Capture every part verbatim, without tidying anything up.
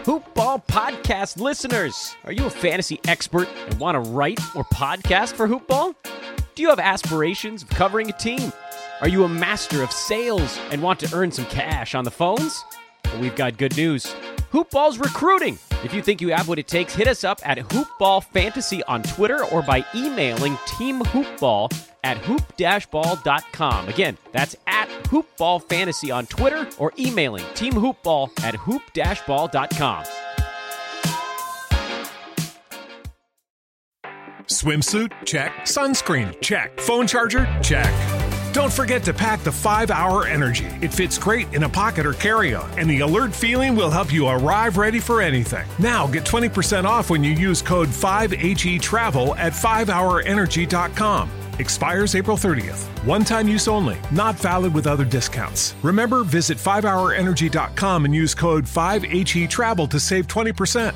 Hoop Ball Podcast listeners. Are you a fantasy expert and want to write or podcast for Hoop Ball? Do you have aspirations of covering a team? Are you a master of sales and want to earn some cash on the phones? Well, we've got good news. Hoop Ball's recruiting. If you think you have what it takes, hit us up at Hoop Ball Fantasy on Twitter or by emailing teamhoopball at hoop dash ball dot com. Again, that's at Hoop Ball Fantasy on Twitter or emailing teamhoopball at hoop dash ball dot com. Swimsuit? Check. Sunscreen? Check. Phone charger? Check. Don't forget to pack the five hour Energy. It fits great in a pocket or carry-on, and the alert feeling will help you arrive ready for anything. Now get twenty percent off when you use code five H E travel at five hour energy dot com. Expires April thirtieth. One-time use only. Not valid with other discounts. Remember, visit five hour energy dot com and use code five H E travel to save twenty percent.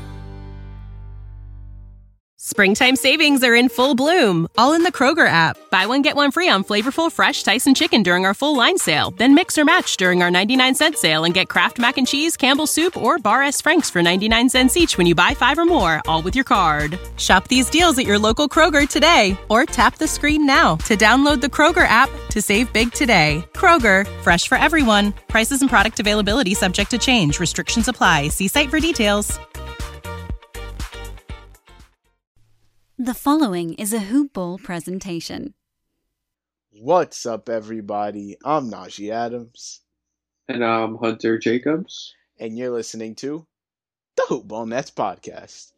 Springtime savings are in full bloom, all in the Kroger app. Buy one, get one free on flavorful, fresh Tyson chicken during our full line sale. Then mix or match during our ninety-nine cent sale and get Kraft Mac and Cheese, Campbell's Soup, or Bar S. Frank's for ninety-nine cents each when you buy five or more, all with your card. Shop these deals at your local Kroger today, or tap the screen now to download the Kroger app to save big today. Kroger, fresh for everyone. Prices and product availability subject to change. Restrictions apply. See site for details. The following is a Hoop Ball presentation. What's up, everybody? I'm Najee Adams. And I'm Hunter Jacobs. And you're listening to the Hoop Ball Nets podcast.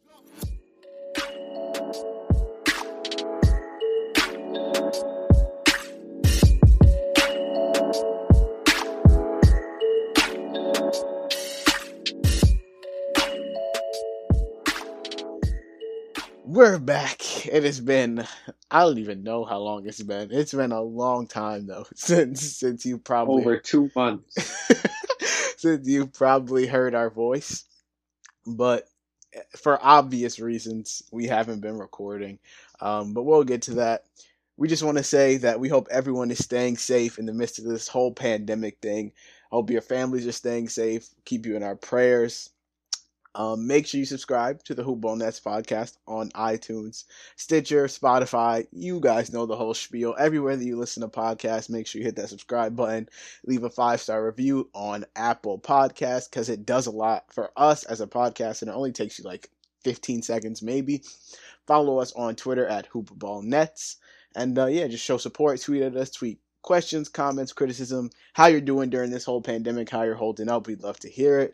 We're back. It has been, I don't even know how long it's been. It's been a long time, though, since since you probably... Over two months. Since you probably heard our voice. But for obvious reasons, we haven't been recording. Um, but we'll get to that. We just want to say that we hope everyone is staying safe in the midst of this whole pandemic thing. I hope your families are staying safe. Keep you in our prayers. Um, make sure you subscribe to the Hoop Ball Nets podcast on iTunes, Stitcher, Spotify. You guys know the whole spiel. Everywhere that you listen to podcasts, make sure you hit that subscribe button. Leave a five-star review on Apple Podcasts because it does a lot for us as a podcast, and it only takes you like fifteen seconds maybe. Follow us on Twitter at Hoop Ball Nets. And uh, yeah, just show support. Tweet at us. Tweet questions, comments, criticism, how you're doing during this whole pandemic, how you're holding up. We'd love to hear it.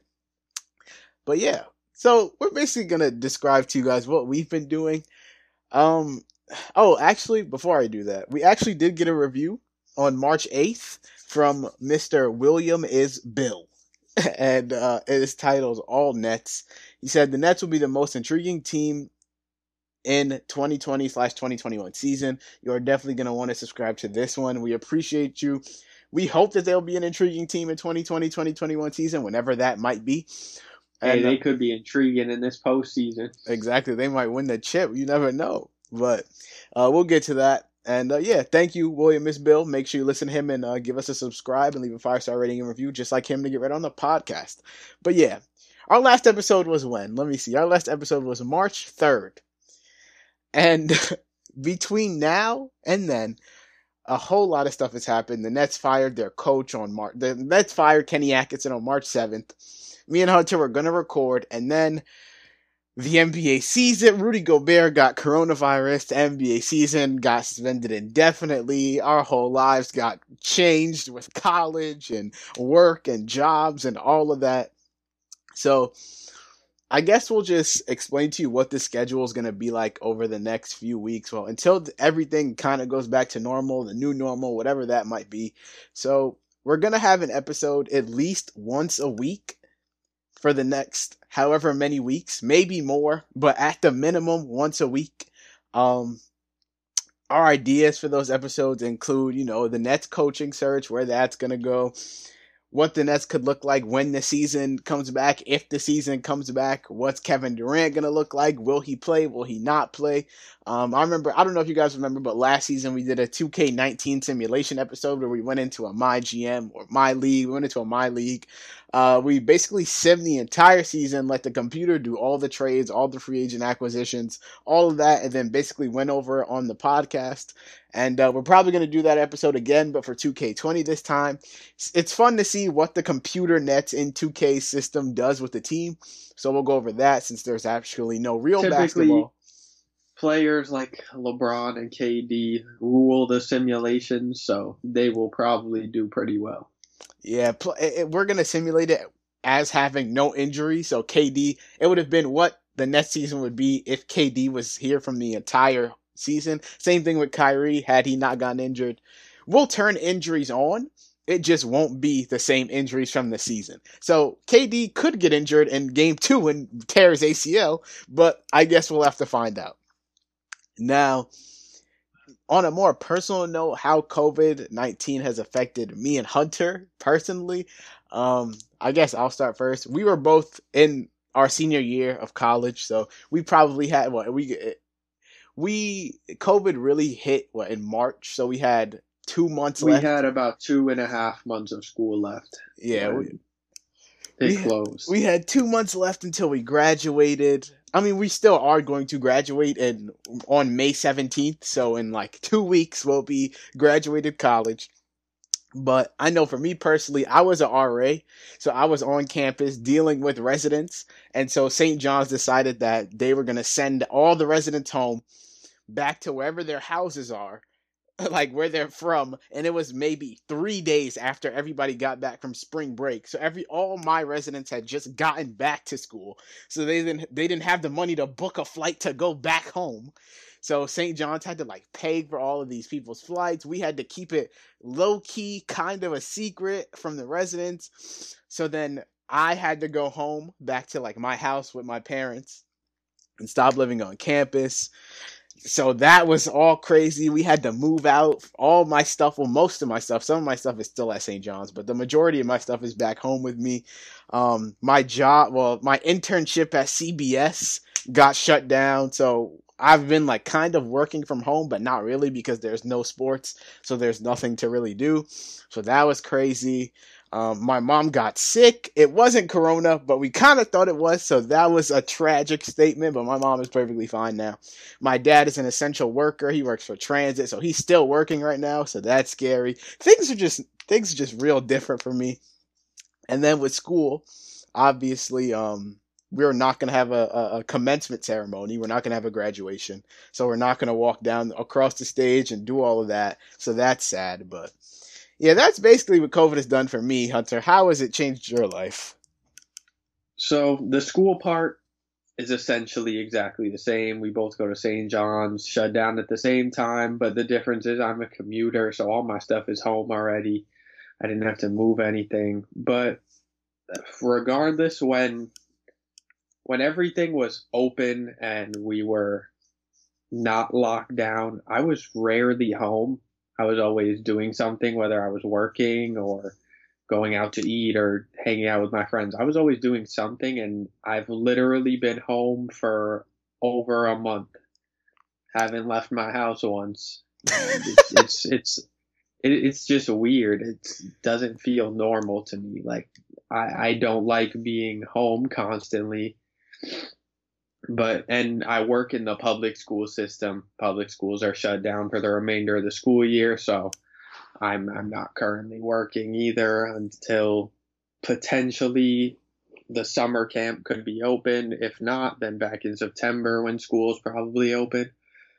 But yeah, so we're basically going to describe to you guys what we've been doing. Um, oh, actually, before I do that, we actually did get a review on March eighth from Mister William is Bill. And uh, it is titled All Nets. He said, the Nets will be the most intriguing team in twenty twenty slash twenty twenty-one season. You're definitely going to want to subscribe to this one. We appreciate you. We hope that they'll be an intriguing team in twenty twenty, twenty twenty-one season, whenever that might be. Hey, And, they uh, could be intriguing in this postseason. Exactly. They might win the chip. You never know. But uh, we'll get to that. And uh, yeah, thank you, William Miss Bill. Make sure you listen to him and uh, give us a subscribe and leave a five-star rating and review just like him to get right on the podcast. But yeah, our last episode was when? Let me see. Our last episode was March third. And between now and then, a whole lot of stuff has happened. The Nets fired their coach on March. The Nets fired Kenny Atkinson on March seventh. Me and Hunter were going to record, and then the N B A season, Rudy Gobert got coronavirus, the N B A season got suspended indefinitely, our whole lives got changed with college and work and jobs and all of that. So I guess we'll just explain to you what the schedule is going to be like over the next few weeks. Well, until everything kind of goes back to normal, the new normal, whatever that might be. So we're going to have an episode at least once a week for the next however many weeks, maybe more, but at the minimum once a week. Um, our ideas for those episodes include, you know, the Nets coaching search, where that's going to go, what the Nets could look like when the season comes back, if the season comes back, what's Kevin Durant going to look like? Will he play? Will he not play? Um, I remember, I don't know if you guys remember, but last season we did a two K nineteen simulation episode where we went into a My G M or My League. We went into a My League. Uh, we basically simmed the entire season, let the computer do all the trades, all the free agent acquisitions, all of that, and then basically went over on the podcast. And uh, we're probably going to do that episode again, but for two K twenty this time. It's fun to see what the computer nets in two K system does with the team. So we'll go over that since there's actually no real Typically, basketball. Players like LeBron and K D rule the simulations, so they will probably do pretty well. Yeah, pl- it, we're going to simulate it as having no injury. So K D, it would have been what the next season would be if K D was here from the entire season. Same thing with Kyrie, had he not gotten injured. We'll turn injuries on. It just won't be the same injuries from the season. So K D could get injured in game two and tear his A C L, but I guess we'll have to find out. Now, on a more personal note, how COVID nineteen has affected me and Hunter personally, um, I guess I'll start first. We were both in our senior year of college, so we probably had what we we COVID really hit what in March, so we had two months we left. We had about two and a half months of school left. Yeah, we, they we closed. We had two months left until we graduated. I mean, we still are going to graduate in on May seventeenth, so in like two weeks we'll be graduated college. But I know for me personally, I was an R A, so I was on campus dealing with residents, and so Saint John's decided that they were going to send all the residents home back to wherever their houses are, like where they're from, and it was maybe three days after everybody got back from spring break. So every all my residents had just gotten back to school, so they didn't they didn't have the money to book a flight to go back home. So Saint John's had to like pay for all of these people's flights. We had to keep it low key, kind of a secret from the residents. So then I had to go home back to like my house with my parents and stop living on campus. So that was all crazy. We had to move out. All my stuff, well, most of my stuff, some of my stuff is still at Saint John's, but the majority of my stuff is back home with me. Um, my job, well, my internship at C B S got shut down. So I've been like kind of working from home, but not really because there's no sports. So there's nothing to really do. So that was crazy. Um, my mom got sick. It wasn't corona, but we kind of thought it was. So that was a tragic statement, but my mom is perfectly fine now. My dad is an essential worker. He works for transit, so he's still working right now. So that's scary. Things are just, things are just real different for me. And then with school, obviously, um, we're not going to have a, a, a commencement ceremony. We're not going to have a graduation. So we're not going to walk down across the stage and do all of that. So that's sad, but yeah, that's basically what COVID has done for me, Hunter. How has it changed your life? So the school part is essentially exactly the same. We both go to Saint John's, shut down at the same time, but the difference is I'm a commuter, so all my stuff is home already. I didn't have to move anything. But regardless, when when everything was open and we were not locked down, I was rarely home. I was always doing something, whether I was working or going out to eat or hanging out with my friends. I was always doing something, and I've literally been home for over a month. Haven't left my house once. It's it's it's, it, it's just weird. It doesn't feel normal to me. Like I, I don't like being home constantly. But, and I work in the public school system. Public schools are shut down for the remainder of the school year, so I'm I'm not currently working either until potentially the summer camp could be open. If not, then back in September when school's probably open.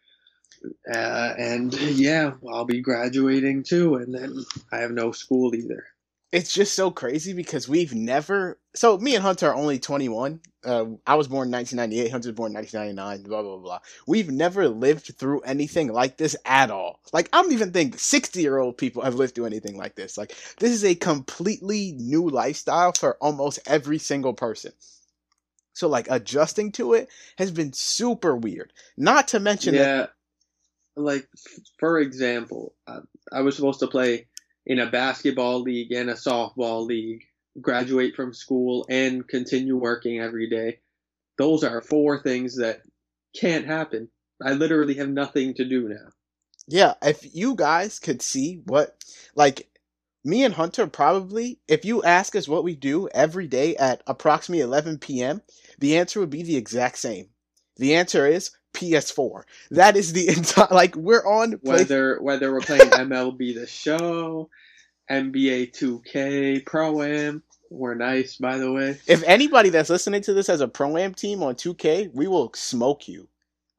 Uh, and yeah, I'll be graduating too, and then I have no school either. It's just so crazy because we've never, so me and Hunter are only twenty-one. Uh, I was born in nineteen ninety-eight. Hunter was born in nineteen ninety-nine, blah, blah, blah. We've never lived through anything like this at all. Like, I don't even think sixty-year-old people have lived through anything like this. Like, this is a completely new lifestyle for almost every single person. So, like, adjusting to it has been super weird. Not to mention yeah, that. Like, for example, uh, I was supposed to play in a basketball league and a softball league, graduate from school and continue working every day. Those are four things that can't happen. I literally have nothing to do now. Yeah, if you guys could see what, like, me and Hunter probably, if you ask us what we do every day at approximately eleven p.m., the answer would be the exact same. The answer is P S four. That is the entire, like, we're on play- whether whether we're playing M L B The Show, N B A two K, Pro-Am. We're nice, by the way. If anybody that's listening to this has a Pro-Am team on two K, we will smoke you.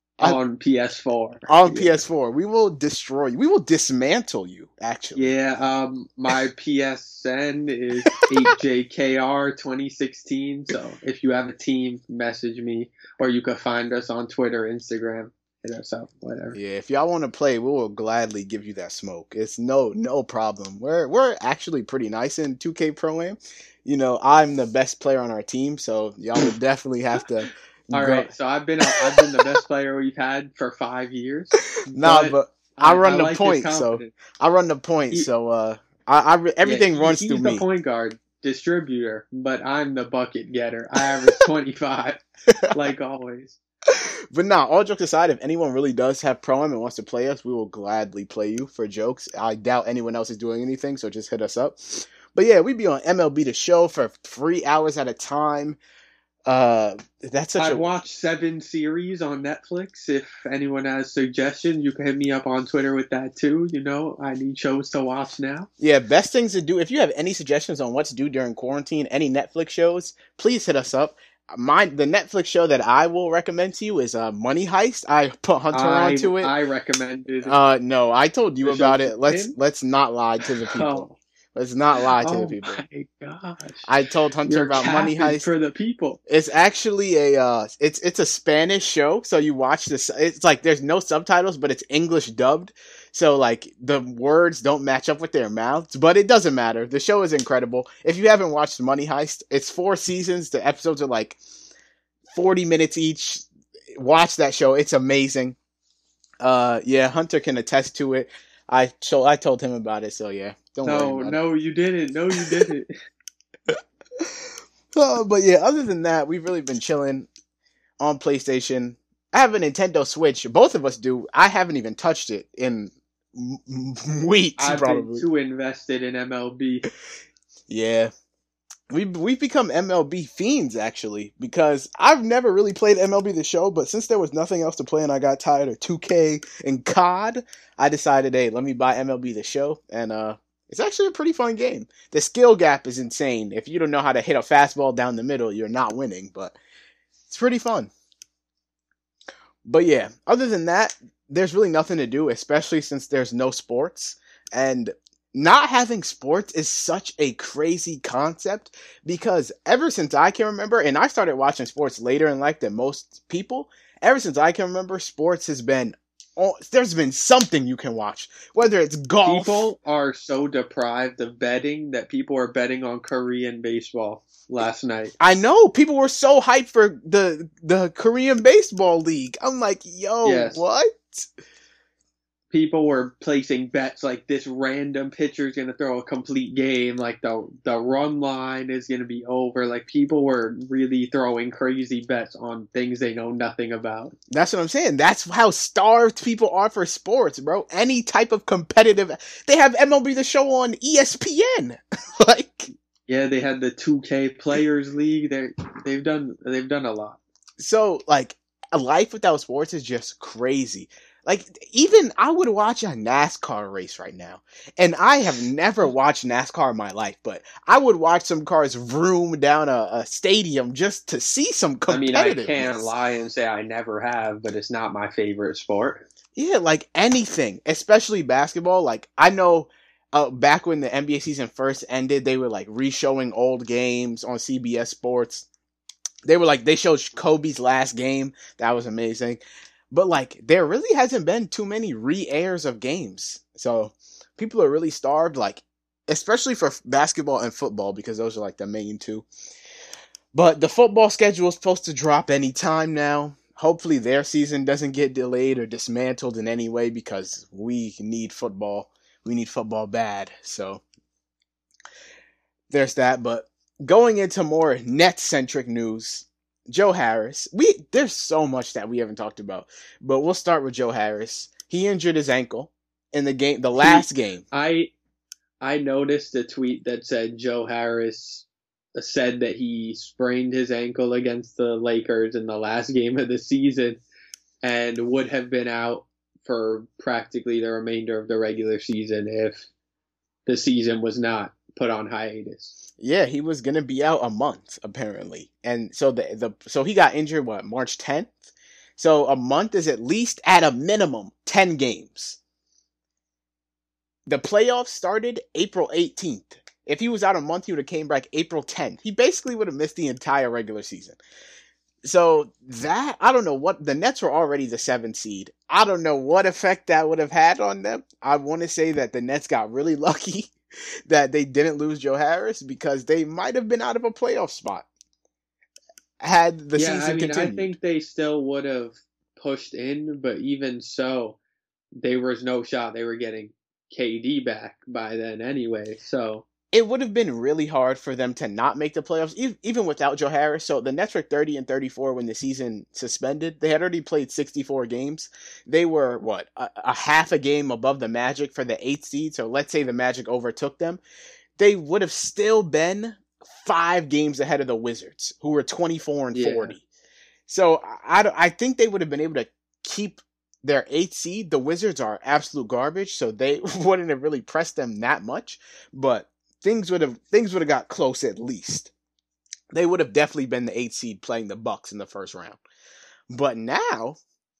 On P S four. On yeah. P S four. We will destroy you. We will dismantle you, actually. Yeah, um, my P S N is eight J K R twenty sixteen, so if you have a team, message me, or you can find us on Twitter, Instagram, hit us up, whatever. Yeah, if y'all want to play, we will gladly give you that smoke. It's no no problem. We're we're actually pretty nice in two K Pro-Am. You know, I'm the best player on our team, so y'all would definitely have to... All right, so I've been I've been the best player we've had for five years. Nah, but, but I run I the like point, so I run the point, he, so uh, I, I everything yeah, runs he's through the me. Point guard distributor, but I'm the bucket getter. I average twenty-five, like always. But nah, all jokes aside, if anyone really does have Pro-Am and wants to play us, we will gladly play you for jokes. I doubt anyone else is doing anything, so just hit us up. But yeah, we be on M L B The Show for three hours at a time. Uh, that's such I've a... watched seven series on Netflix. If anyone has suggestions, you can hit me up on Twitter with that too. You know, I need shows to watch now. Yeah, best things to do. If you have any suggestions on what to do during quarantine, any Netflix shows, please hit us up. My the Netflix show that I will recommend to you is uh, Money Heist. I put Hunter I, onto it. I recommended. Uh, no, I told you the about show it. Let's him? let's not lie to the people. Oh. Let's not lie to oh the people. my gosh! I told Hunter You're about Money capping Heist for the people. It's actually a uh, it's it's a Spanish show, so you watch this. It's like there's no subtitles, but it's English dubbed. So like the words don't match up with their mouths, but it doesn't matter. The show is incredible. If you haven't watched Money Heist, it's four seasons. The episodes are like forty minutes each. Watch that show; it's amazing. Uh, yeah, Hunter can attest to it. I so I told him about it, so yeah. Don't no, worry about no, it. you didn't. No, you didn't. uh, but yeah, other than that, we've really been chilling on PlayStation. I have a Nintendo Switch. Both of us do. I haven't even touched it in m- weeks, I've probably. been too invested in M L B. Yeah. We've, we've become M L B fiends, actually, because I've never really played M L B The Show, but since there was nothing else to play and I got tired of two K and C O D, I decided, hey, let me buy M L B The Show, and uh, it's actually a pretty fun game. The skill gap is insane. If you don't know how to hit a fastball down the middle, you're not winning, but it's pretty fun. But yeah, other than that, there's really nothing to do, especially since there's no sports, and not having sports is such a crazy concept because ever since I can remember, and I started watching sports later in life than most people, ever since I can remember, sports has been, oh, there's been something you can watch, whether it's golf. People are so deprived of betting that people are betting on Korean baseball last night. I know, people were so hyped for the, the Korean Baseball League. I'm like, yo, Yes. what? People were placing bets like this random pitcher is going to throw a complete game, like the the run line is going to be over. Like people were really throwing crazy bets on things they know nothing about. That's what I'm saying. That's how starved people are for sports, bro. Any type of competitive. They have M L B The Show on E S P N. Like, Yeah, they had the two K Players League. They they've done they've done a lot. so like a life without sports is just crazy. Like, even I would watch a NASCAR race right now. And I have never watched NASCAR in my life, but I would watch some cars vroom down a, a stadium just to see some I mean, I competitiveness. can't lie and say I never have, but it's not my favorite sport. Yeah, like anything, especially basketball. Like, I know uh, back when the N B A season first ended, they were like re-showing old games on C B S Sports. They were like, they showed Kobe's last game. That was amazing. But, like, there really hasn't been too many re-airs of games. So, people are really starved, like, especially for basketball and football, because those are, like, the main two. But the football schedule is supposed to drop any time now. Hopefully their season doesn't get delayed or dismantled in any way, because we need football. We need football bad. So, there's that. But going into more net-centric news, Joe Harris. We there's so much that we haven't talked about, but we'll start with Joe Harris. He injured his ankle in the game, the last game. I I noticed a tweet that said Joe Harris said that he sprained his ankle against the Lakers in the last game of the season and would have been out for practically the remainder of the regular season if the season was not put on hiatus. Yeah, he was gonna be out a month apparently, and so the the so he got injured what March tenth. So a month is at least at a minimum ten games. The playoffs started April eighteenth. If he was out a month, he would have came back April tenth. He basically would have missed the entire regular season. So that, I don't know what, the Nets were already the seventh seed. I don't know what effect that would have had on them. I want to say that the Nets got really lucky that they didn't lose Joe Harris because they might have been out of a playoff spot had the yeah, season I mean, continued. I think they still would have pushed in, but even so, there was no shot they were getting K D back by then anyway, so... It would have been really hard for them to not make the playoffs, even without Joe Harris. So the Nets were thirty and thirty-four when the season suspended. They had already played sixty-four games. They were, what, a, a half a game above the Magic for the eighth seed. So let's say the Magic overtook them. They would have still been five games ahead of the Wizards, who were twenty-four and forty. Yeah. So I, I think they would have been able to keep their eighth seed. The Wizards are absolute garbage, so they wouldn't have really pressed them that much. But Things would have things would have got close at least. They would have definitely been the eighth seed playing the Bucks in the first round. But now,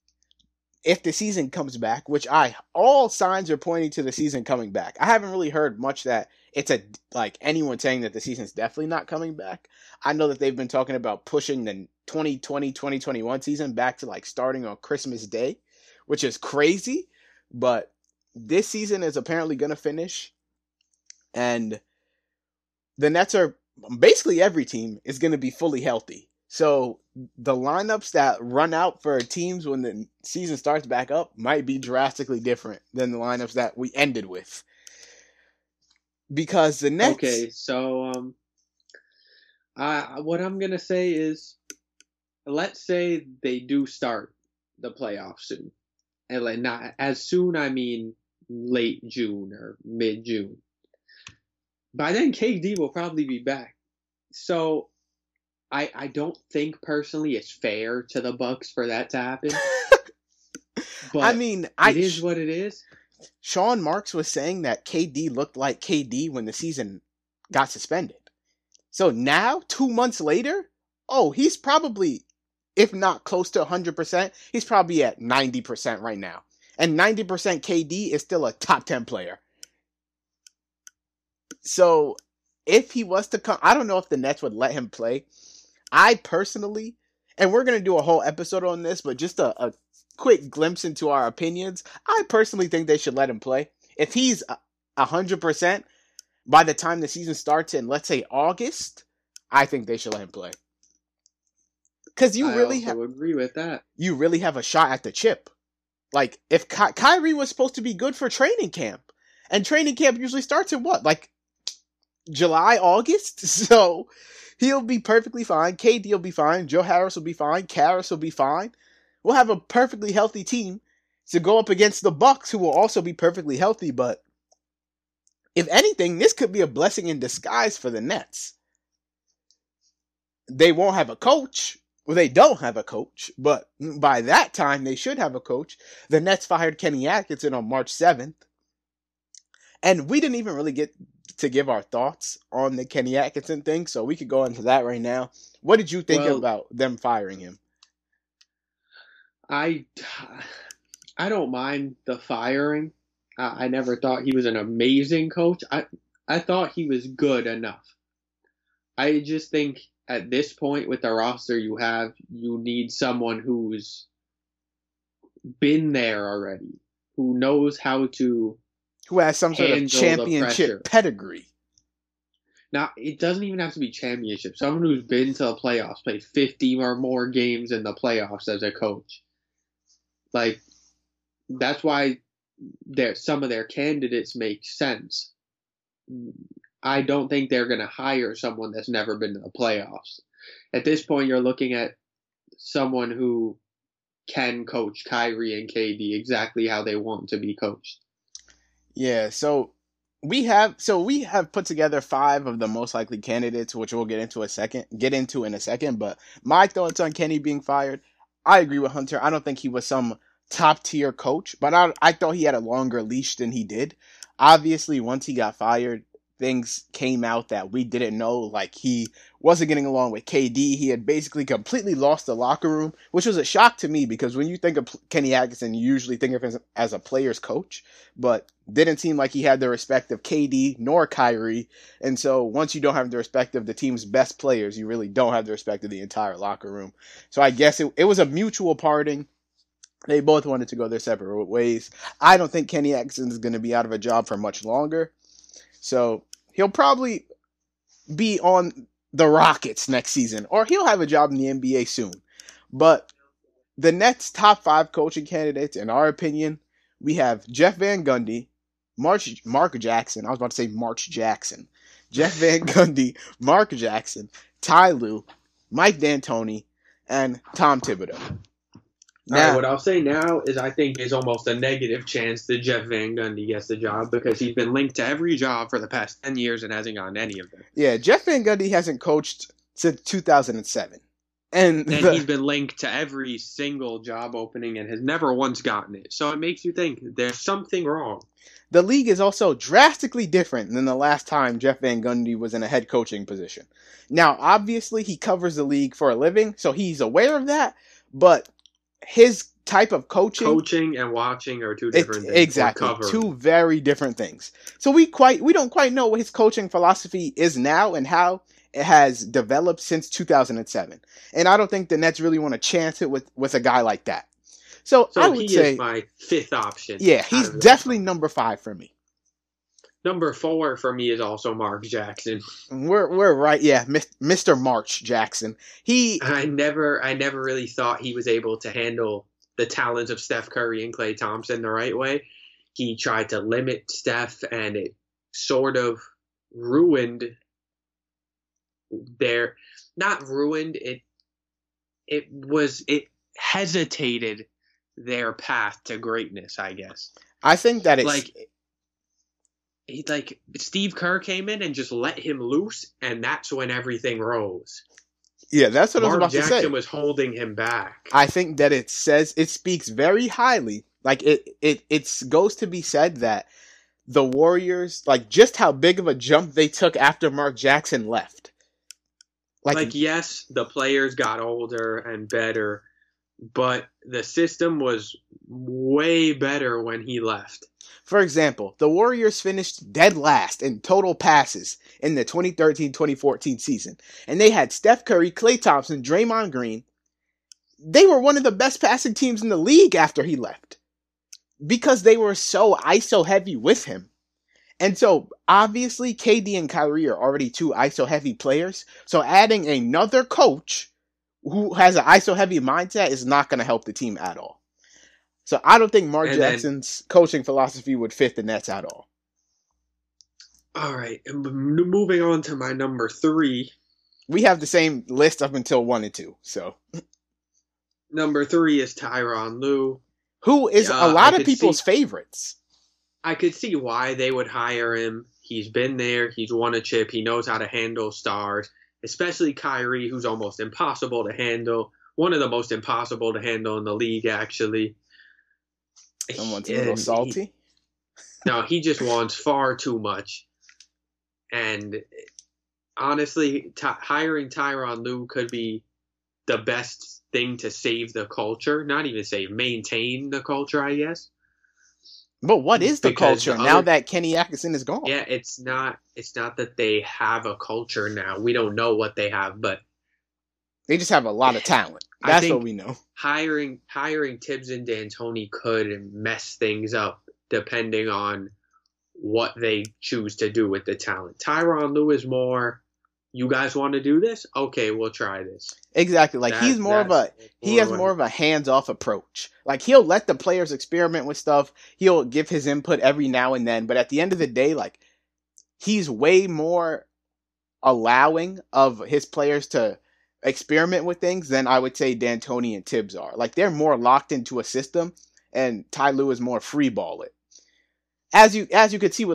if the season comes back, which I all signs are pointing to the season coming back. I haven't really heard much that it's a like anyone saying that the season's definitely not coming back. I know that they've been talking about pushing the twenty twenty twenty twenty-one season back to like starting on Christmas Day, which is crazy. But this season is apparently going to finish, and the Nets are, basically every team is going to be fully healthy. So the lineups that run out for teams when the season starts back up might be drastically different than the lineups that we ended with. Because the Nets... Okay, so um, I, what I'm going to say is, let's say they do start the playoffs soon. And like not as soon, I mean late June or mid-June. By then, K D will probably be back. So, I I don't think personally it's fair to the Bucks for that to happen. But I mean, I, it is what it is. Sean Marks was saying that K D looked like K D when the season got suspended. So now, two months later, oh, he's probably, if not close to one hundred percent, he's probably at ninety percent right now. And ninety percent K D is still a top ten player. So, if he was to come, I don't know if the Nets would let him play. I personally, and we're going to do a whole episode on this, but just a, a quick glimpse into our opinions, I personally think they should let him play. If he's one hundred percent by the time the season starts in, let's say, August, I think they should let him play. Because you I really also have, agree with that. You really have a shot at the chip. Like, if Ky- Kyrie was supposed to be good for training camp, and training camp usually starts in what? Like, July, August? So, he'll be perfectly fine. K D will be fine. Joe Harris will be fine. Karras will be fine. We'll have a perfectly healthy team to go up against the Bucks, who will also be perfectly healthy. But, if anything, this could be a blessing in disguise for the Nets. They won't have a coach. Well, they don't have a coach, but by that time, they should have a coach. The Nets fired Kenny Atkinson on March seventh. And we didn't even really get to give our thoughts on the Kenny Atkinson thing, so we could go into that right now. What did you think well, about them firing him? I, I don't mind the firing. I, I never thought he was an amazing coach. I, I thought he was good enough. I just think at this point with the roster you have, you need someone who's been there already, who knows how to Who has some sort of championship pedigree. Now, it doesn't even have to be championship. Someone who's been to the playoffs, played fifty or more games in the playoffs as a coach. Like, that's why their some of their candidates make sense. I don't think they're going to hire someone that's never been to the playoffs. At this point, you're looking at someone who can coach Kyrie and K D exactly how they want to be coached. Yeah, so we have so we have put together five of the most likely candidates, which we'll get into a second, get into in a second. But my thoughts on Kenny being fired, I agree with Hunter. I don't think he was some top tier coach, but I I thought he had a longer leash than he did. Obviously, once he got fired, things came out that we didn't know. Like, he wasn't getting along with K D. He had basically completely lost the locker room, which was a shock to me because when you think of Kenny Atkinson, you usually think of him as, as a player's coach, but didn't seem like he had the respect of K D nor Kyrie. And so once you don't have the respect of the team's best players, you really don't have the respect of the entire locker room. So I guess it, it was a mutual parting. They both wanted to go their separate ways. I don't think Kenny Atkinson is going to be out of a job for much longer. So he'll probably be on the Rockets next season, or he'll have a job in the N B A soon. But the Nets' top five coaching candidates, in our opinion, we have Jeff Van Gundy, March, Mark Jackson. I was about to say March Jackson. Jeff Van Gundy, Mark Jackson, Ty Lue, Mike D'Antoni, and Tom Thibodeau. Now, all right, what I'll say now is I think there's almost a negative chance that Jeff Van Gundy gets the job because he's been linked to every job for the past ten years and hasn't gotten any of them. Yeah, Jeff Van Gundy hasn't coached since two thousand seven. And, and the, he's been linked to every single job opening and has never once gotten it. So it makes you think there's something wrong. The league is also drastically different than the last time Jeff Van Gundy was in a head coaching position. Now, obviously, he covers the league for a living, so he's aware of that, but his type of coaching coaching and watching are two different it, things. Exactly, two very different things. So we quite we don't quite know what his coaching philosophy is now and how it has developed since two thousand seven. And I don't think the Nets really want to chance it with, with a guy like that. So, so I would he say is my fifth option. Yeah, he's definitely number five for me. Number four for me is also Mark Jackson. We're we're right, yeah, Mister March Jackson. He I never I never really thought he was able to handle the talents of Steph Curry and Klay Thompson the right way. He tried to limit Steph, and it sort of ruined their not ruined it. It was it hesitated their path to greatness, I guess. I think that it's like. He, like Steve Kerr came in and just let him loose, and that's when everything rose. Yeah, that's what Mark I was about Jackson to say. Jackson was holding him back. I think that it says it speaks very highly. Like it, it, it goes to be said that the Warriors, like just how big of a jump they took after Mark Jackson left. Like, like yes, the players got older and better, but the system was way better when he left. For example, the Warriors finished dead last in total passes in the twenty thirteen twenty fourteen season. And they had Steph Curry, Klay Thompson, Draymond Green. They were one of the best passing teams in the league after he left. Because they were so I S O heavy with him. And so, obviously, K D and Kyrie are already two I S O heavy players. So adding another coach who has an I S O heavy mindset is not going to help the team at all. So I don't think Mark and Jackson's then, coaching philosophy would fit the Nets at all. All right. Moving on to my number three. We have the same list up until one and two. So number three is Tyronn Lue. Who is uh, a lot of people's see, favorites. I could see why they would hire him. He's been there. He's won a chip. He knows how to handle stars, especially Kyrie, who's almost impossible to handle. One of the most impossible to handle in the league, actually. Someone's a little salty. He, no, he just wants far too much. And honestly, t- hiring Tyronn Lue could be the best thing to save the culture. Not even save, maintain the culture, I guess. But what is the because culture the other, now that Kenny Atkinson is gone? Yeah, it's not. It's not that they have a culture now. We don't know what they have, but they just have a lot of talent. That's what we know. Hiring hiring Tibbs and D'Antoni could mess things up depending on what they choose to do with the talent. Tyronn Lue is more, you guys want to do this? Okay, we'll try this. Exactly. Like that, he's more of a he has more of a hands-off approach. Like he'll let the players experiment with stuff. He'll give his input every now and then, but at the end of the day, like he's way more allowing of his players to experiment with things than I would say D'Antoni and Tibbs are. Like they're more locked into a system, and Ty Lue is more free ball it. As you as you could see with like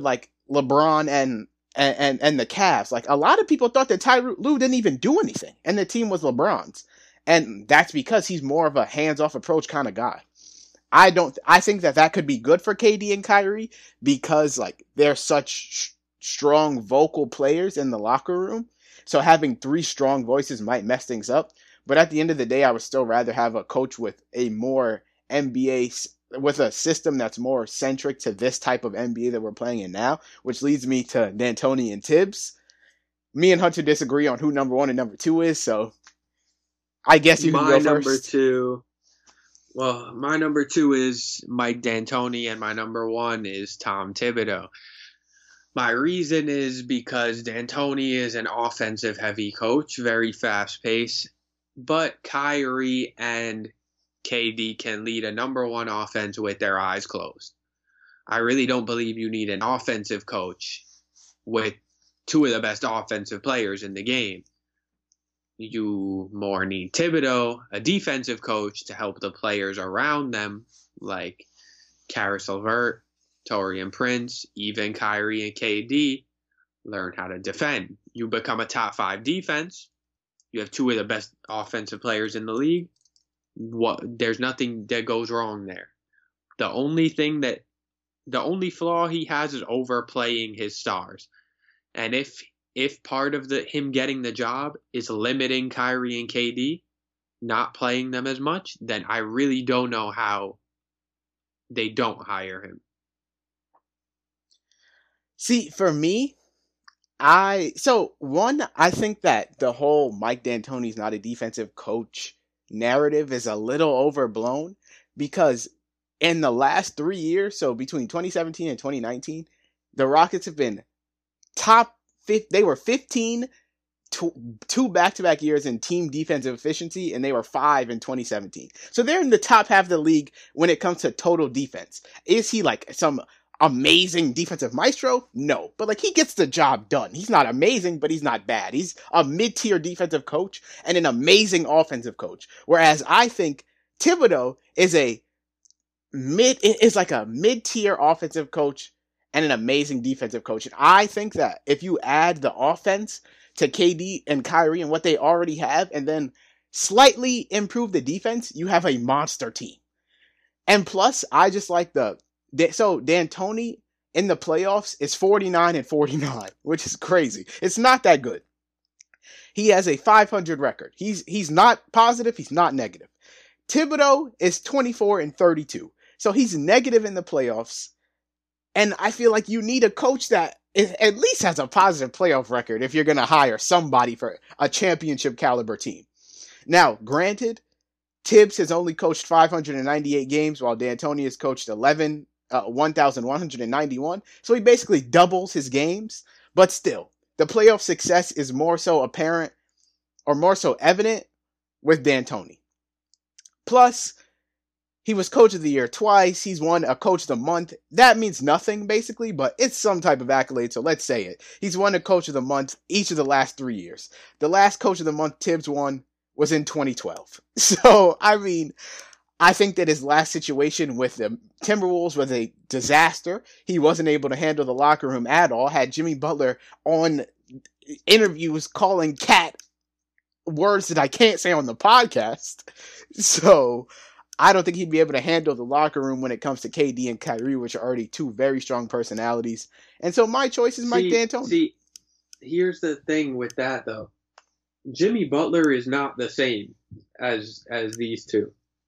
LeBron and and, and, and the Cavs. Like, a lot of people thought that Ty Lue didn't even do anything, and the team was LeBron's. And that's because he's more of a hands-off approach kind of guy. I don't. I think that that could be good for K D and Kyrie because, like, they're such sh- strong vocal players in the locker room. So having three strong voices might mess things up. But at the end of the day, I would still rather have a coach with a more N B A, with a system that's more centric to this type of N B A that we're playing in now, which leads me to D'Antoni and Tibbs. Me and Hunter disagree on who number one and number two is, so I guess you can my go first. number two. Well, my number two is Mike D'Antoni, and my number one is Tom Thibodeau. My reason is because D'Antoni is an offensive-heavy coach, very fast-paced, but Kyrie and K D can lead a number one offense with their eyes closed. I really don't believe you need an offensive coach with two of the best offensive players in the game. You more need Thibodeau, a defensive coach, to help the players around them, like Caris LeVert, Taurean Prince, even Kyrie and K D, learn how to defend. You become a top five defense. You have two of the best offensive players in the league. What? There's nothing that goes wrong there. The only thing that, the only flaw he has is overplaying his stars. And if if part of the him getting the job is limiting Kyrie and K D, not playing them as much, then I really don't know how they don't hire him. See, for me, I so one, I think that the whole Mike D'Antoni's not a defensive coach narrative is a little overblown because in the last three years, so between twenty seventeen and twenty nineteen, the Rockets have been top fifty. They were fifteen two, two back-to-back years in team defensive efficiency, and they were five in twenty seventeen. So they're in the top half of the league when it comes to total defense. Is he like some amazing defensive maestro? No, but like he gets the job done. He's not amazing, but he's not bad. He's a mid-tier defensive coach and an amazing offensive coach. Whereas I think Thibodeau is a mid is like a mid-tier offensive coach and an amazing defensive coach. And I think that if you add the offense to K D and Kyrie and what they already have, and then slightly improve the defense, you have a monster team. And plus, I just like the So D'Antoni in the playoffs is forty-nine and forty-nine, which is crazy. It's not that good. He has a five hundred record. He's he's not positive. He's not negative. Thibodeau is twenty-four and thirty-two. So he's negative in the playoffs. And I feel like you need a coach that is, at least has a positive playoff record if you're going to hire somebody for a championship caliber team. Now, granted, Tibbs has only coached five hundred ninety-eight games while D'Antoni has coached eleven. Uh, one thousand one hundred ninety-one. So he basically doubles his games. But still, the playoff success is more so apparent or more so evident with D'Antoni. Plus, he was coach of the year twice. He's won a coach of the month. That means nothing, basically, but it's some type of accolade, so let's say it. He's won a coach of the month each of the last three years. The last coach of the month Tibbs won was in twenty twelve. So, I mean, I think that his last situation with the Timberwolves was a disaster. He wasn't able to handle the locker room at all. Had Jimmy Butler on interviews calling Cat words that I can't say on the podcast. So I don't think he'd be able to handle the locker room when it comes to K D and Kyrie, which are already two very strong personalities. And so my choice is Mike D'Antoni. See, here's the thing with that, though. Jimmy Butler is not the same as as these two.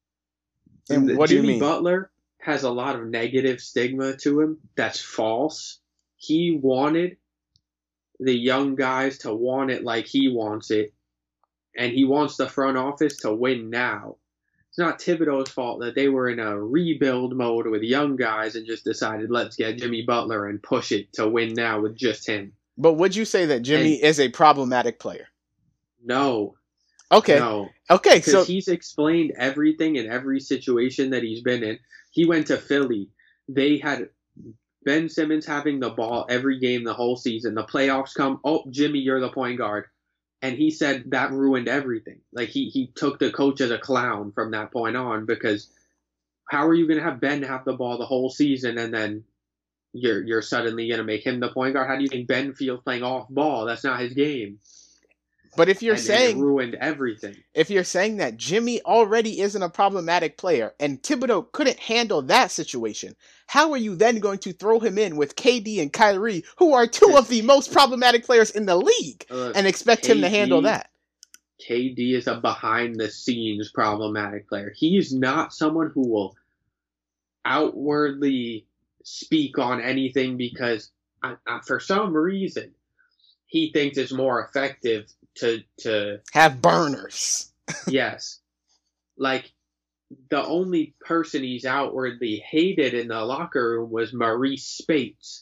And what do you Jimmy mean? Butler has a lot of negative stigma to him. That's false. He wanted the young guys to want it like he wants it, and he wants the front office to win now. It's not Thibodeau's fault that they were in a rebuild mode with young guys and just decided, let's get Jimmy Butler and push it to win now with just him. But would you say that Jimmy and, is a problematic player? No. Okay. No. Okay, so he's explained everything in every situation that he's been in. He went to Philly. They had Ben Simmons having the ball every game the whole season. The playoffs come. Oh, Jimmy, you're the point guard. And he said that ruined everything. Like, he, he took the coach as a clown from that point on, because how are you going to have Ben have the ball the whole season and then you're you're suddenly going to make him the point guard? How do you think Ben feels playing off ball? That's not his game. But if you're and, saying and it ruined everything, if you're saying that Jimmy already isn't a problematic player and Thibodeau couldn't handle that situation, how are you then going to throw him in with K D and Kyrie, who are two of the most problematic players in the league, uh, and expect K D, him to handle that? K D is a behind-the-scenes problematic player. He's not someone who will outwardly speak on anything because, uh, uh, for some reason, he thinks it's more effective to to have burners. Yes. Like, the only person he's outwardly hated in the locker room was Maurice Spates.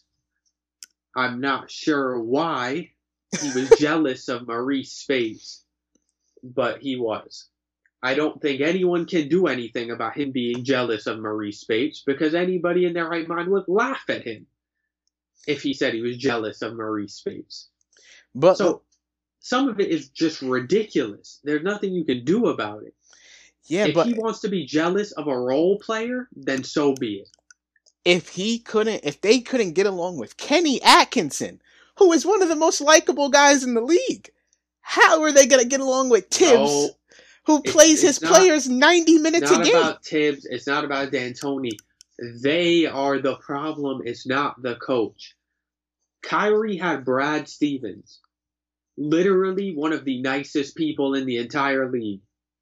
I'm not sure why he was jealous of Maurice Spates, but he was. I don't think anyone can do anything about him being jealous of Maurice Spates because anybody in their right mind would laugh at him if he said he was jealous of Maurice Spates. But so some of it is just ridiculous. There's nothing you can do about it. Yeah, if but he wants to be jealous of a role player, then so be it. If he couldn't, if they couldn't get along with Kenny Atkinson, who is one of the most likable guys in the league, how are they going to get along with Tibbs, no, who plays it's, it's his not, players ninety minutes a game? It's not about Tibbs. It's not about D'Antoni. They are the problem. It's not the coach. Kyrie had Brad Stevens, literally one of the nicest people in the entire league.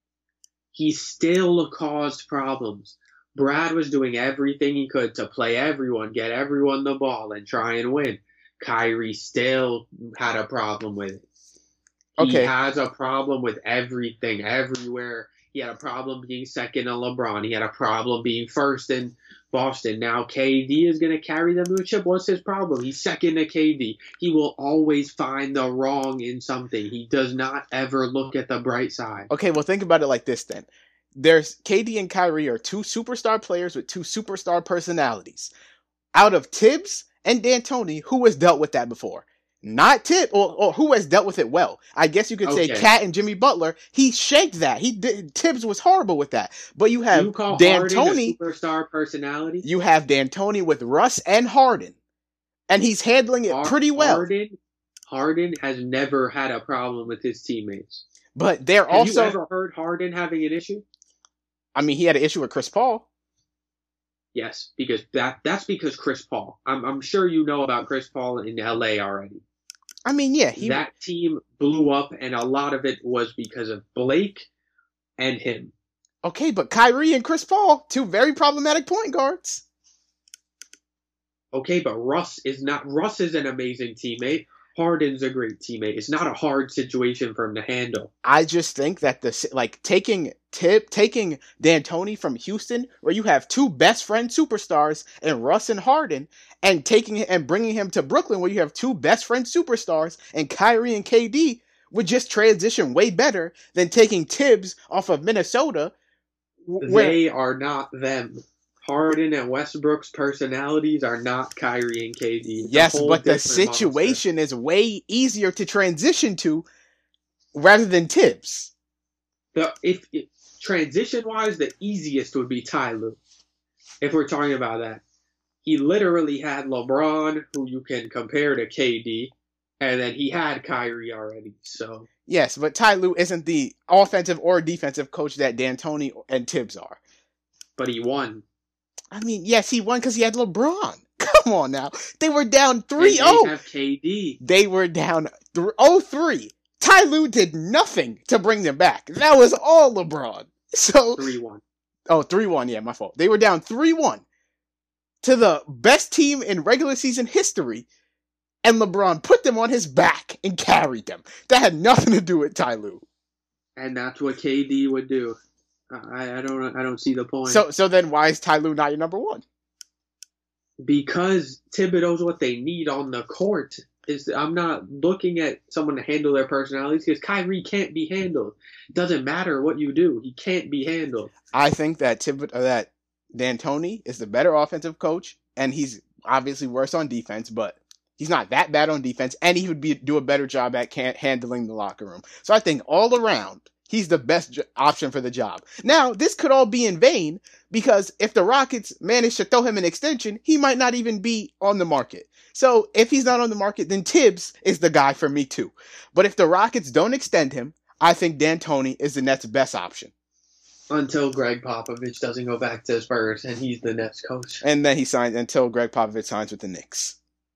He still caused problems. Brad was doing everything he could to play everyone, get everyone the ball, and try and win. Kyrie still had a problem with it. He okay. has a problem with everything, everywhere. He had a problem being second to LeBron. He had a problem being first in Boston. Now K D is going to carry them to a chip. What's his problem? He's second to K D. He will always find the wrong in something. He does not ever look at the bright side. Okay, well, think about it like this then. There's K D and Kyrie are two superstar players with two superstar personalities. Out of Tibbs and D'Antoni, who has dealt with that before? Not Tibbs, or, or who has dealt with it well. I guess you could okay. say Cat and Jimmy Butler. He shanked that. He did, Tibbs was horrible with that. But you have you call D'Antoni, a superstar personality. You have D'Antoni with Russ and Harden, and he's handling it pretty well. Harden, Harden has never had a problem with his teammates. But they're have also. Have you ever heard Harden having an issue? I mean, he had an issue with Chris Paul. Yes, because that that's because Chris Paul. I'm I'm sure you know about Chris Paul in L A already. I mean, yeah. He... That team blew up, and a lot of it was because of Blake and him. Okay, but Kyrie and Chris Paul, two very problematic point guards. Okay, but Russ is not. Russ is an amazing teammate. Harden's a great teammate. It's not a hard situation for him to handle. I just think that the like taking tip taking D'Antoni from Houston, where you have two best friend superstars in Russ and Harden, and taking and bringing him to Brooklyn, where you have two best friend superstars in Kyrie and K D, would just transition way better than taking Tibbs off of Minnesota. Where, they are not them. Harden and Westbrook's personalities are not Kyrie and K D. It's yes, but the situation monster. is way easier to transition to rather than Tibbs. The if, if transition-wise, the easiest would be Ty Lue. If we're talking about that, he literally had LeBron, who you can compare to K D, and then he had Kyrie already. So yes, but Ty Lue isn't the offensive or defensive coach that D'Antoni and Tibbs are. But he won. I mean, yes, he won because he had LeBron. Come on now. They were down three oh. They have K D. They were down oh three. Ty Lue did nothing to bring them back. That was all LeBron. So three one. Oh, three one, yeah, my fault. They were down three one to the best team in regular season history, and LeBron put them on his back and carried them. That had nothing to do with Ty Lue. And that's what K D would do. I, I don't I don't see the point. So so then why is Ty Lue not your number one? Because Thibodeau's what they need on the court. Is I'm not looking at someone to handle their personalities because Kyrie can't be handled. It doesn't matter what you do. He can't be handled. I think that Thibodeau, that D'Antoni is the better offensive coach, and he's obviously worse on defense, but he's not that bad on defense, and he would be do a better job at can, handling the locker room. So I think all around, he's the best j- option for the job. Now, this could all be in vain because if the Rockets manage to throw him an extension, he might not even be on the market. So if he's not on the market, then Tibbs is the guy for me too. But if the Rockets don't extend him, I think D'Antoni is the Nets' best option. Until Greg Popovich doesn't go back to Spurs and he's the Nets coach. And then he signs until Greg Popovich signs with the Knicks.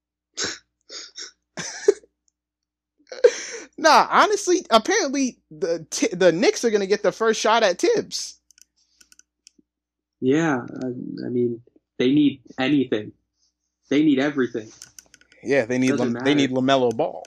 Nah, honestly, apparently the the Knicks are going to get the first shot at Tibbs. Yeah, I, I mean, they need anything. They need everything. Yeah, they need Lam- they need LaMelo Ball.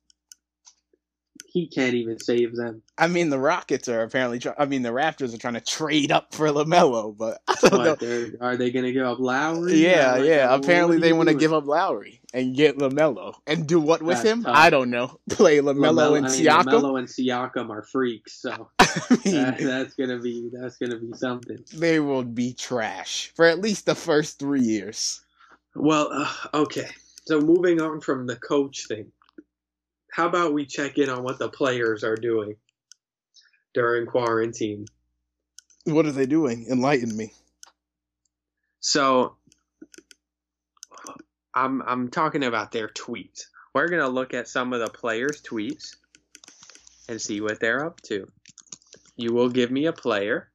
He can't even save them. I mean, the Rockets are apparently. Try- I mean, the Raptors are trying to trade up for LaMelo, but I don't what, know. Are they going to give up Lowry? Yeah, like, yeah. what, apparently, what they want to doing? give up Lowry and get LaMelo and do what with That's him? tough. I don't know. Play LaMelo, LaMelo and I mean, Siakam. LaMelo and Siakam are freaks, so I mean, that, that's gonna be that's gonna be something. they will be trash for at least the first three years. Well, uh, okay. So moving on from the coach thing, how about we check in on what the players are doing during quarantine? What are they doing? Enlighten me. So, I'm I'm talking about their tweets. We're gonna look at some of the players' tweets and see what they're up to. You will give me a player,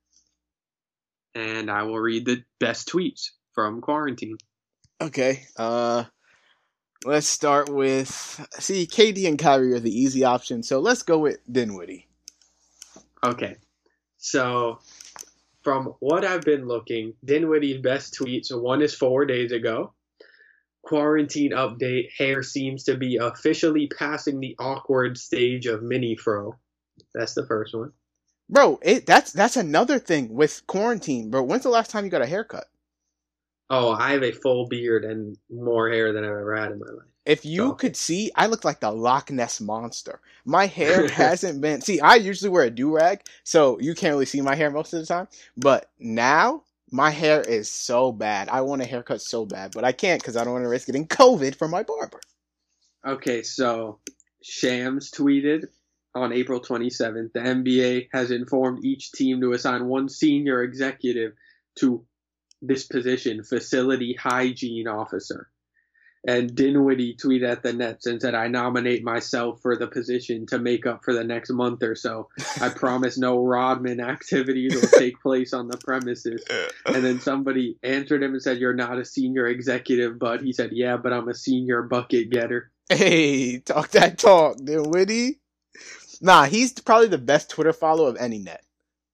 and I will read the best tweets from quarantine. Okay. Uh, let's start with. See, K D and Kyrie are the easy option, so let's go with Dinwiddie. Okay, so from what I've been looking, Dinwiddie's best tweets, one is four days ago. Quarantine update, hair seems to be officially passing the awkward stage of mini fro. That's the first one. Bro, it that's that's another thing with quarantine, bro. When's the last time you got a haircut? Oh, I have a full beard and more hair than I've ever had in my life. If you So. could see, I look like the Loch Ness Monster. My hair hasn't been... See, I usually wear a do-rag, so you can't really see my hair most of the time. But now, my hair is so bad. I want a haircut so bad, but I can't because I don't want to risk getting COVID from my barber. Okay, so Shams tweeted on April twenty-seventh, the N B A has informed each team to assign one senior executive to this position, facility hygiene officer. And Dinwiddie tweeted at the Nets and said, I nominate myself for the position to make up for the next month or so. I promise no Rodman activities will take place on the premises. And then somebody answered him and said, you're not a senior executive, but he said, yeah, but I'm a senior bucket getter. Hey, talk that talk, Dinwiddie. Nah, he's probably the best Twitter follow of any net.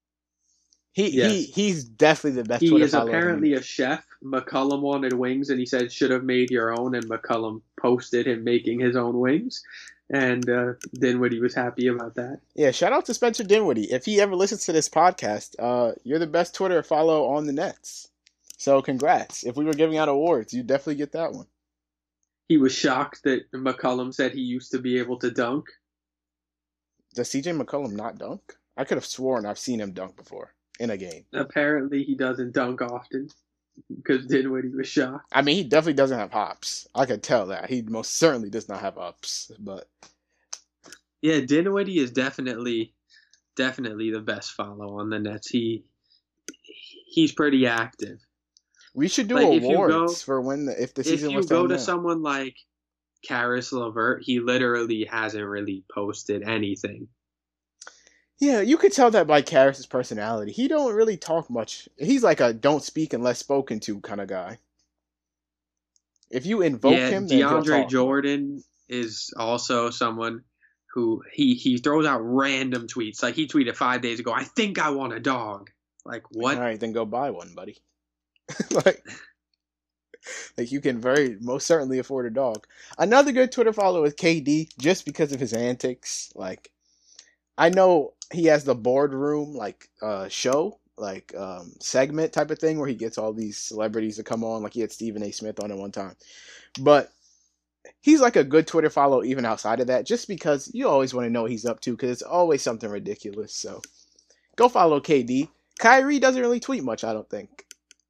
He Yes. he he's definitely the best He Twitter is follow of any apparently net. a chef. McCullum wanted wings, and he said, should have made your own, and McCullum posted him making his own wings. And uh, Dinwiddie was happy about that. Yeah, shout out to Spencer Dinwiddie. If he ever listens to this podcast, uh, you're the best Twitter follow on the Nets. So congrats. If we were giving out awards, you definitely get that one. He was shocked that McCullum said he used to be able to dunk. Does C J McCollum not dunk? I could have sworn I've seen him dunk before in a game. Apparently, he doesn't dunk often because Dinwiddie was shocked. I mean, he definitely doesn't have hops. I could tell that. He most certainly does not have ups. But Yeah, Dinwiddie is definitely, definitely the best follow on the Nets. He he's pretty active. we should do Like, if you awards go- for when the, if the If season you was go done to now. someone like Karis LeVert, he literally hasn't really posted anything. Yeah, you could tell that by Karras' personality. He don't really talk much. He's like a don't speak unless spoken to kind of guy. If you invoke yeah, him, then he'll DeAndre talk. Jordan is also someone who he, he throws out random tweets. Like he tweeted five days ago, I think I want a dog. Like what? All right, then go buy one, buddy. like, like you can very most certainly afford a dog. Another good Twitter follow is K D, just because of his antics. Like, I know he has the boardroom like uh show, like um segment type of thing where he gets all these celebrities to come on. Like he had Stephen A. Smith on at one time, but he's like a good Twitter follow even outside of that, just because you always want to know what he's up to because it's always something ridiculous. So go follow K D. Kyrie doesn't really tweet much, I don't think.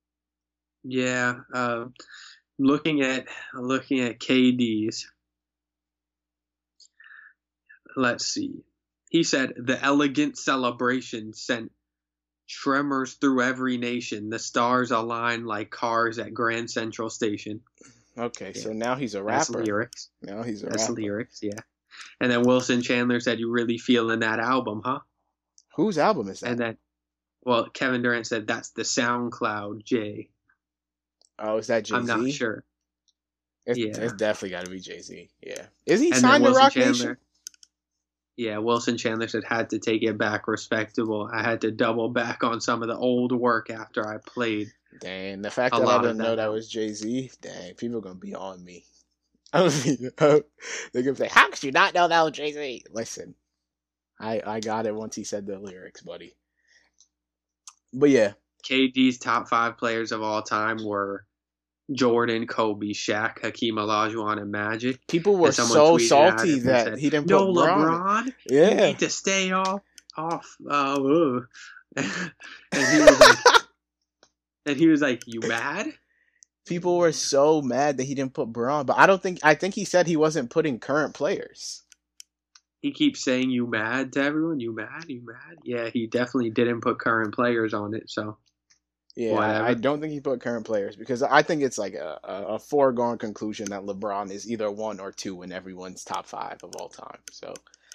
Yeah. Um, looking at looking at K D's. Let's see. He said, the elegant celebration sent tremors through every nation. The stars align like cars at Grand Central Station. Okay, Yeah. so now he's a That's rapper. lyrics. Now he's a That's rapper. lyrics, yeah. And then Wilson Chandler said, you really feeling that album, huh? Whose album is that? And then, well, Kevin Durant said, that's the SoundCloud, Jay. Oh, is that Jay-Z? I'm not sure. It's, Yeah. it's definitely got to be Jay-Z. Yeah. Is he And then signed to Wilson Rock Chandler, Nation? yeah, Wilson Chandler said, had to take it back respectable. I had to double back on some of the old work after I played. Dang, the fact A that I lot of didn't know that. that was Jay-Z, dang, people are going to be on me. I don't think, they're going to say, how could you not know that was Jay-Z? Listen, I, I got it once he said the lyrics, buddy. But yeah. K D's top five players of all time were Jordan, Kobe, Shaq, Hakeem Olajuwon, and Magic. People were And someone so tweeted at salty him and that said, he didn't no put LeBron. LeBron. You Yeah. need to stay off. off. Uh, ugh." and he was like, and he was like, you mad? People were so mad that he didn't put Braun, but I don't think, I think he said he wasn't putting current players. He keeps saying you mad to everyone. You mad? You mad? Yeah, he definitely didn't put current players on it. So Yeah, Whatever. I don't think he put current players because I think it's like a, a, a foregone conclusion that LeBron is either one or two in everyone's top five of all time. So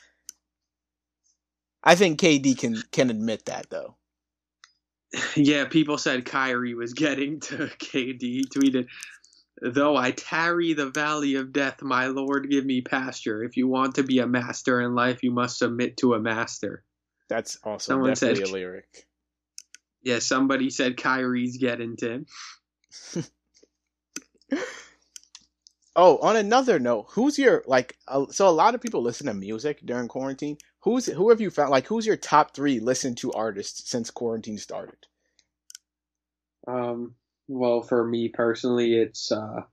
I think K D can can admit that though. yeah, people said Kyrie was getting to K D. He tweeted, though I tarry the valley of death, my Lord give me pasture. If you want to be a master in life, you must submit to a master. That's also Someone definitely said- a lyric. Yeah, somebody said Kyrie's getting to him. Oh, on another note, who's your like? Uh, so a lot of people listen to music during quarantine. Who's who have you found? Like, who's your top three listened to artists since quarantine started? Um, well, for me personally, it's uh,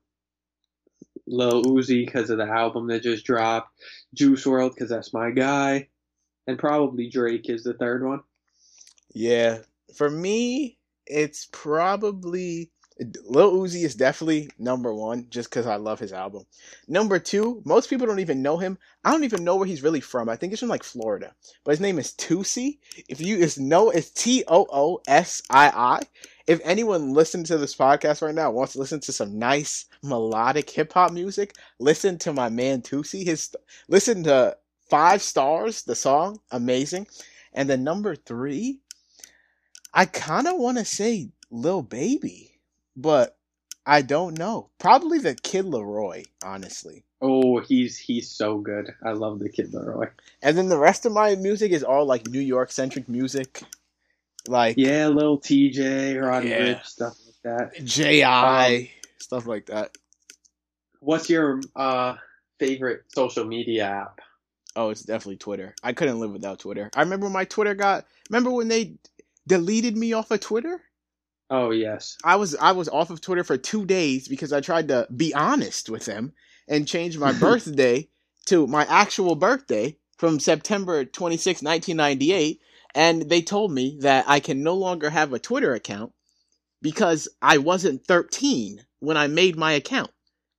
Lil Uzi because of the album that just dropped, Juice world because that's my guy, and probably Drake is the third one. Yeah, for me, it's probably Lil Uzi is definitely number one just because I love his album. Number two, most people don't even know him. I don't even know where he's really from. I think he's from like Florida, but his name is Toosii. If you just know, it's T O O S I I. If anyone listening to this podcast right now wants to listen to some nice melodic hip hop music, listen to my man Toosii. His listen to Five Stars, the song, amazing. And then number three, I kind of want to say Lil Baby, but I don't know. Probably the Kid Laroi, honestly. Oh, he's he's so good. I love the Kid Laroi. And then the rest of my music is all like New York centric music, like Yeah, Lil T J, Roddy Yeah. Ricch, stuff like that. J I, stuff like that. What's your uh favorite social media app? Oh, it's definitely Twitter. I couldn't live without Twitter. I remember when my Twitter got. Remember when they deleted me off of Twitter? Oh yes. I was I was off of Twitter for two days because I tried to be honest with them and change my birthday to my actual birthday from September twenty-sixth, nineteen ninety-eight, and they told me that I can no longer have a Twitter account because I wasn't thirteen when I made my account.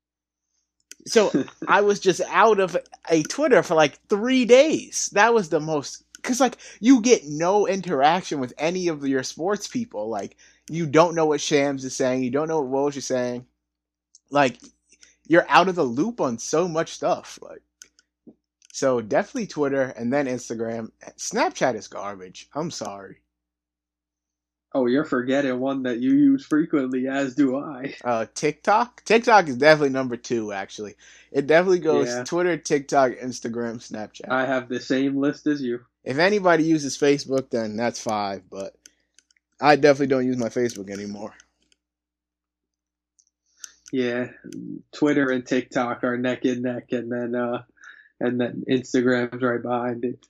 So I was just out of a Twitter for like three days. That was the most, because like you get no interaction with any of your sports people. Like you don't know what Shams is saying. You don't know what Woj is saying. Like you're out of the loop on so much stuff. Like so definitely Twitter and then Instagram. Snapchat is garbage. I'm sorry. Oh, you're forgetting one that you use frequently, as do I. Uh, TikTok. TikTok is definitely number two. Actually, it definitely goes Yeah. Twitter, TikTok, Instagram, Snapchat. I have the same list as you. If anybody uses Facebook, then that's five. But I definitely don't use my Facebook anymore. Yeah, Twitter and TikTok are neck and neck, and then uh, and then Instagram's right behind it.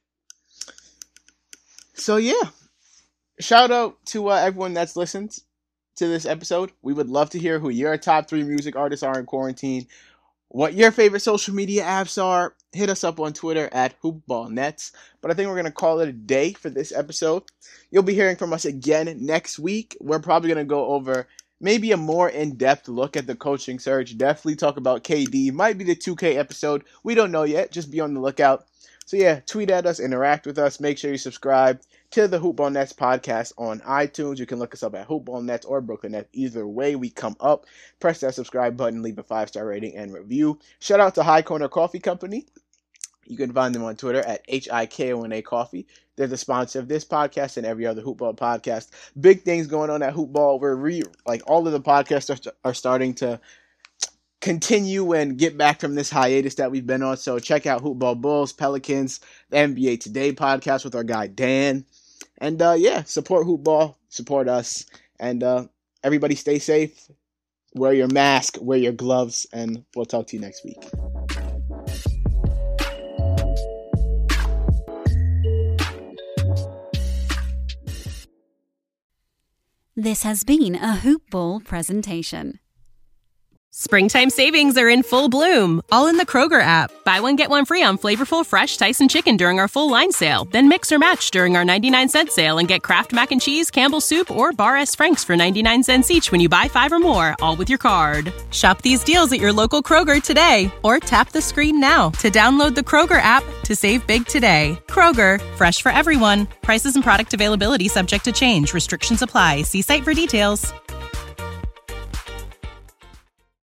So yeah, shout out to uh, everyone that's listened to this episode. We would love to hear who your top three music artists are in quarantine, what your favorite social media apps are. Hit us up on Twitter at HoopBallNets. But I think we're going to call it a day for this episode. You'll be hearing from us again next week. We're probably going to go over maybe a more in-depth look at the coaching search. Definitely talk about K D. Might be the two K episode. We don't know yet. Just be on the lookout. So yeah, tweet at us, interact with us. Make sure you subscribe to the Hoopball Nets podcast on iTunes. You can look us up at Hoopball Nets or Brooklyn Nets. Either way we come up. Press that subscribe button, leave a five-star rating and review. Shout out to High Corner Coffee Company. You can find them on Twitter at H I K O N A Coffee. They're the sponsor of this podcast and every other Hoopball podcast. Big things going on at Hoopball. We're re like all of the podcasts are, are starting to continue and get back from this hiatus that we've been on. So check out Hoopball Bulls, Pelicans, the N B A Today podcast with our guy Dan. And uh, yeah, support Hoopball, support us, and uh, everybody stay safe. Wear your mask, wear your gloves, and we'll talk to you next week. This has been a Hoopball presentation. Springtime savings are in full bloom, all in the Kroger app. Buy one, get one free on flavorful fresh Tyson chicken during our full line sale. Then mix or match during our ninety-nine cent sale and get Kraft Mac and Cheese, Campbell's Soup, or Bar S. Frank's for ninety-nine cents each when you buy five or more, all with your card. Shop these deals at your local Kroger today, or tap the screen now to download the Kroger app to save big today. Kroger, fresh for everyone. Prices and product availability subject to change. Restrictions apply. See site for details.